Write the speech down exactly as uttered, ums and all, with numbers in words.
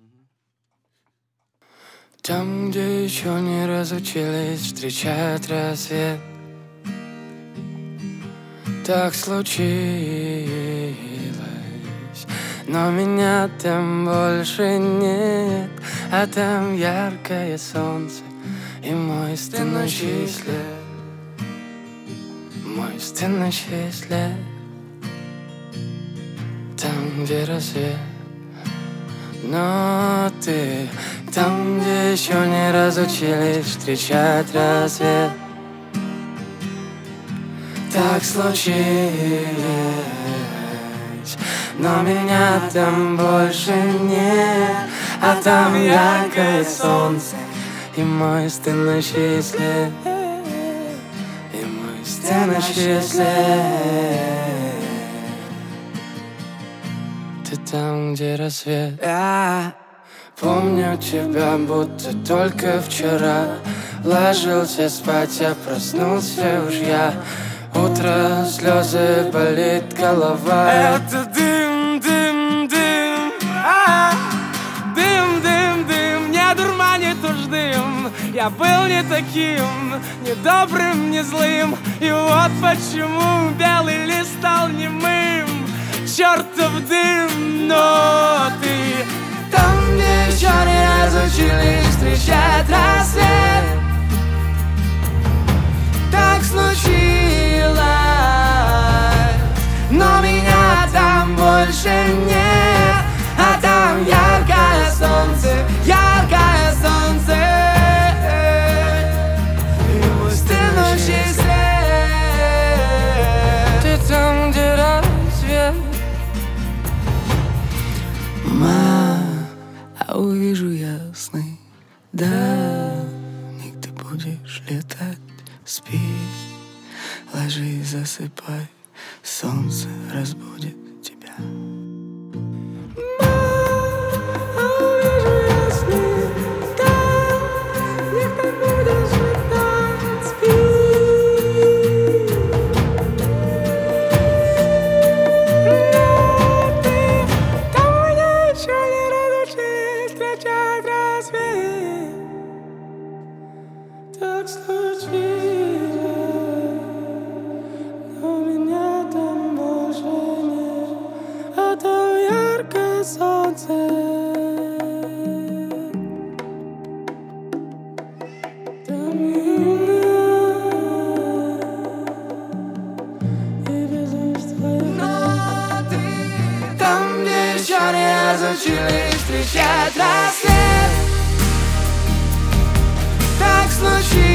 Там, где еще не разучились встречать рассвет, так случилось, но меня там больше нет. А там яркое солнце и мой стынущий след, мой стынущий след. Там, где рассвет, но ты там, где еще не разучились встречать рассвет, так случилось, но меня там больше нет. А там яркое солнце и мой стынущий след, и мой стынущий след. Ты там, где рассвет. Я помню тебя, будто только вчера ложился спать, я проснулся уж я. Утро, слезы, болит голова. Это дым, дым, дым, а, дым, дым, дым, не дурманит уж дым. Я был не таким, не добрым, не злым, и вот почему белый лист стал немым. Чертов дым, но ты там, где еще не разучились встречать рассвет, так случилось, но меня там больше нет. А там яркое солнце, яркое солнце, и мой стынущий след. Ты там, где рассвет. Ма, а увижу ясный, да, миг ты будешь летать. Спи, ложись, засыпай, солнце разбудит тебя. Так случилось, но меня там больше нет. А там яркое солнце, там меня и без лист твоих. Но ты там, где еще не разучились встречать рассвет, так случилось.